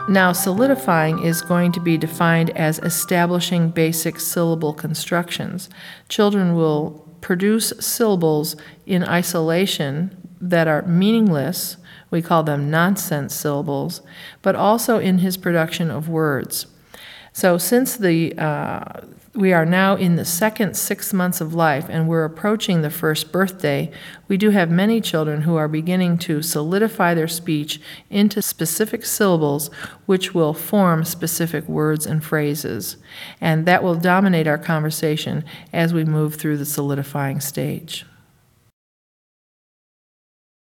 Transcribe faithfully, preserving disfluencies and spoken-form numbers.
Now, solidifying is going to be defined as establishing basic syllable constructions. Children will produce syllables in isolation that are meaningless. We call them nonsense syllables, but also in his production of words. So since the uh, we are now in the second six months of life and we're approaching the first birthday, we do have many children who are beginning to solidify their speech into specific syllables which will form specific words and phrases. And that will dominate our conversation as we move through the solidifying stage.